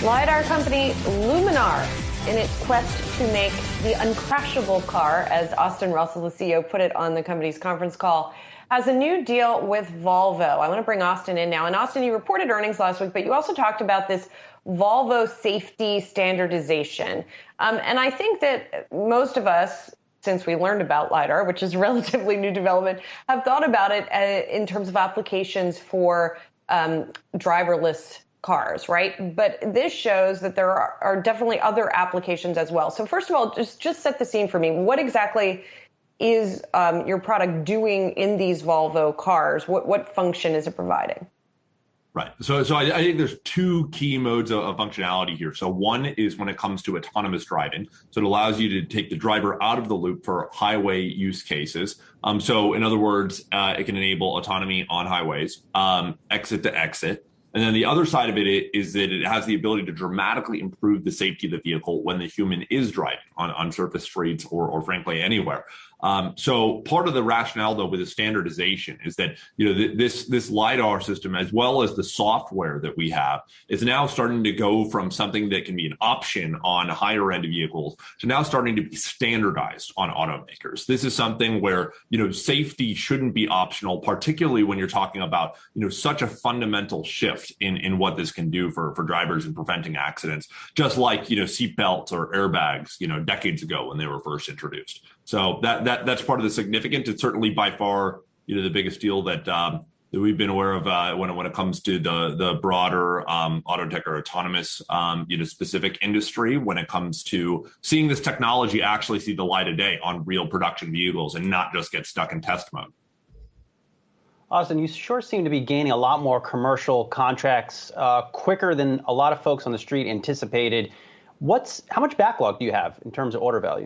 LiDAR company Luminar, in its quest to make the uncrashable car, as Austin Russell, the CEO, put it on the company's conference call, has a new deal with Volvo. I want to bring Austin in now. And Austin, you reported earnings last week, but you also talked about this Volvo safety standardization. And I think that most of us, since we learned about LiDAR, which is a relatively new development, have thought about it in terms of applications for driverless cars, right? But this shows that there are definitely other applications as well. So first of all, just set the scene for me. What exactly is your product doing in these Volvo cars? What function is it providing? Right. So I think there's two key modes of functionality here. So one is when it comes to autonomous driving. So it allows you to take the driver out of the loop for highway use cases. So in other words, it can enable autonomy on highways, exit to exit. And then the other side of it is that it has the ability to dramatically improve the safety of the vehicle when the human is driving on surface streets or frankly anywhere. So part of the rationale, though, with the standardization is that, this LiDAR system, as well as the software that we have, is now starting to go from something that can be an option on higher end vehicles to now starting to be standardized on automakers. This is something where, safety shouldn't be optional, particularly when you're talking about, such a fundamental shift in what this can do for drivers and preventing accidents, just like, seatbelts or airbags, decades ago when they were first introduced. So that's part of the significance. It's certainly by far, the biggest deal that we've been aware of when it comes to the broader auto tech or autonomous, specific industry. When it comes to seeing this technology actually see the light of day on real production vehicles and not just get stuck in test mode. Austin, you sure seem to be gaining a lot more commercial contracts quicker than a lot of folks on the street anticipated. How much backlog do you have in terms of order value?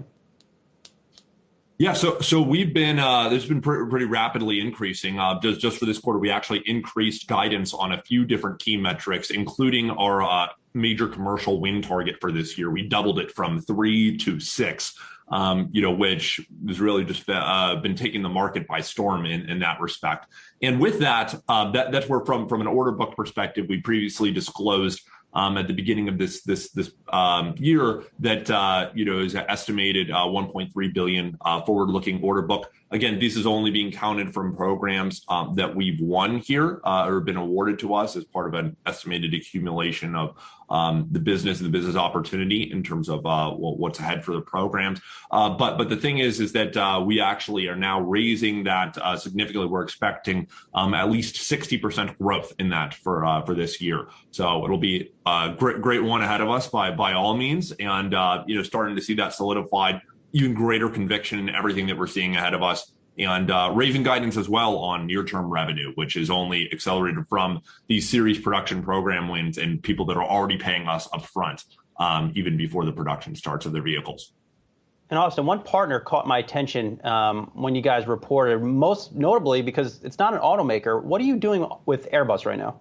Yeah, so we've been there's been pretty rapidly increasing. Just for this quarter, we actually increased guidance on a few different key metrics, including our major commercial win target for this year. We doubled it from 3 to 6, which has really just been taking the market by storm in that respect. And with that's where from an order book perspective, we previously disclosed at the beginning of this year that is an estimated 1.3 billion forward-looking order book. Again, this is only being counted from programs that we've won here or been awarded to us as part of an estimated accumulation of the business and the business opportunity in terms of what's ahead for the programs. But the thing is that we actually are now raising that significantly. We're expecting at least 60% growth in that for this year. So it'll be a great one ahead of us by all means, and starting to see that solidified. Even greater conviction in everything that we're seeing ahead of us, and raising guidance as well on near-term revenue, which is only accelerated from these series production program wins and people that are already paying us up front, even before the production starts of their vehicles. And Austin, one partner caught my attention when you guys reported, most notably because it's not an automaker. What are you doing with Airbus right now?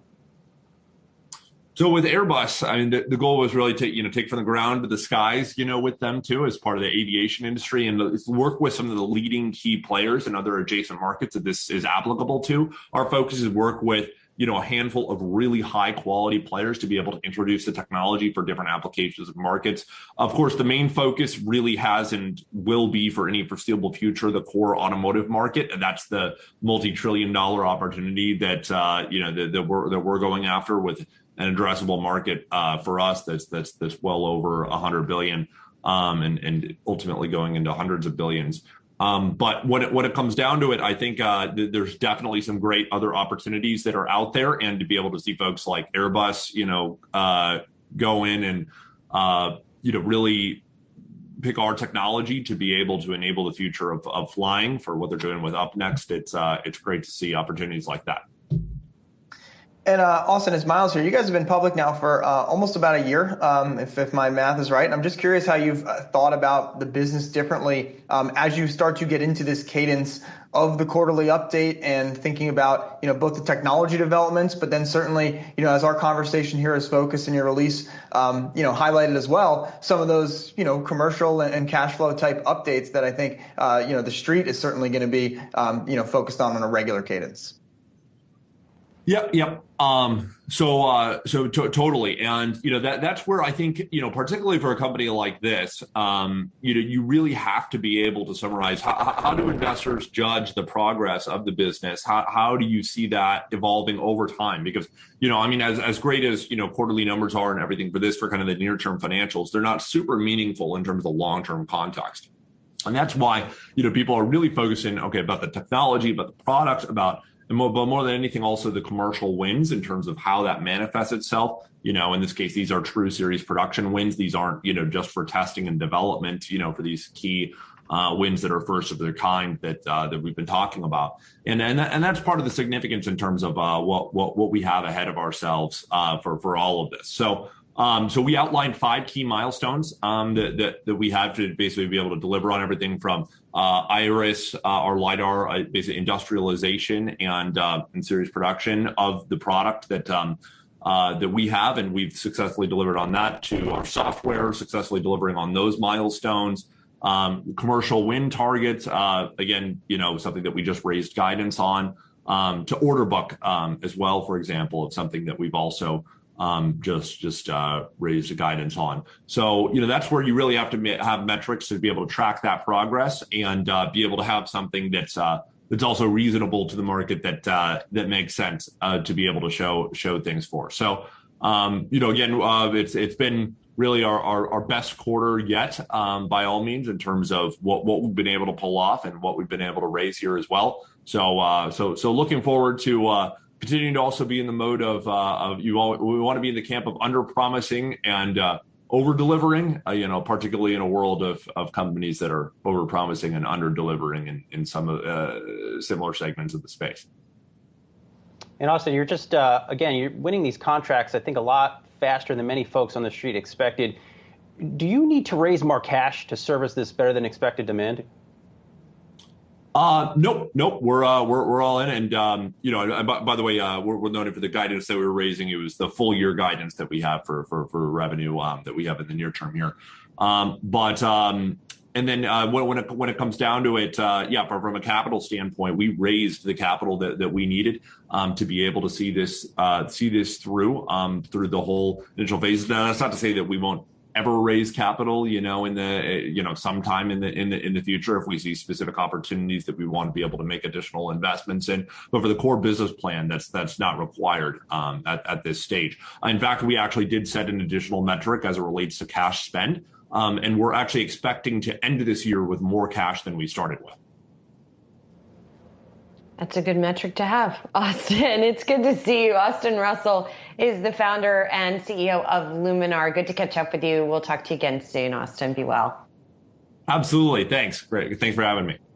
So with Airbus, I mean, the goal was really to take from the ground to the skies, with them too, as part of the aviation industry, and work with some of the leading key players in other adjacent markets that this is applicable to. Our focus is work with, a handful of really high quality players to be able to introduce the technology for different applications and markets. Of course, the main focus really has and will be for any foreseeable future, the core automotive market. And that's the multi-trillion-dollar opportunity that, that we're going after with an addressable market for us that's well over 100 billion and ultimately going into hundreds of billions. But when it comes down to it, I think there's definitely some great other opportunities that are out there, and to be able to see folks like Airbus, go in and really pick our technology to be able to enable the future of flying for what they're doing with UpNext. It's great to see opportunities like that. And Austin, it's Miles here. You guys have been public now for almost about a year, if my math is right. And I'm just curious how you've thought about the business differently as you start to get into this cadence of the quarterly update and thinking about, both the technology developments, but then certainly, as our conversation here is focused in your release, highlighted as well, some of those, commercial and cash flow type updates that I think, the street is certainly going to be, focused on a regular cadence. Yep, yep. Totally, and that's where I think particularly for a company like this, you really have to be able to summarize how do investors judge the progress of the business? How do you see that evolving over time? Because as great as quarterly numbers are and everything for kind of the near term financials, they're not super meaningful in terms of the long term context, and that's why people are really focusing about the technology, about the products, but more than anything, also the commercial wins in terms of how that manifests itself. In this case, these are true series production wins. These aren't, just for testing and development, for these key wins that are first of their kind that we've been talking about. And that's part of the significance in terms of what we have ahead of ourselves for all of this. So we outlined 5 key milestones that we have to basically be able to deliver on everything from Iris, our LiDAR, basically industrialization and series production of the product that we have, and we've successfully delivered on that, to our software, successfully delivering on those milestones. Commercial win targets, again, something that we just raised guidance on, to order book as well, for example, of something that we've also just raised the guidance on. So, that's where you really have to have metrics to be able to track that progress and be able to have something that's also reasonable to the market that makes sense to be able to show things for. So, again, it's been really our best quarter yet, by all means, in terms of what we've been able to pull off and what we've been able to raise here as well. So looking forward to continuing to also be in the mode of we want to be in the camp of under promising and over delivering, particularly in a world of companies that are over promising and under delivering in some similar segments of the space. And Austin, you're just you're winning these contracts, I think, a lot faster than many folks on the street expected. Do you need to raise more cash to service this better than expected demand? Nope. We're all in, and by the way, we're noted for the guidance that we were raising. It was the full year guidance that we have for revenue that we have in the near term here. And then when it comes down to it, from a capital standpoint, we raised the capital that we needed to be able to see this through the whole initial phase. Now, that's not to say that we won't ever raise capital, in the sometime in the future if we see specific opportunities that we want to be able to make additional investments in. But for the core business plan, that's not required at this stage. In fact, we actually did set an additional metric as it relates to cash spend, and we're actually expecting to end this year with more cash than we started with. That's a good metric to have, Austin. It's good to see you. Austin Russell is the founder and CEO of Luminar. Good to catch up with you. We'll talk to you again soon, Austin. Be well. Absolutely. Thanks. Great. Thanks for having me.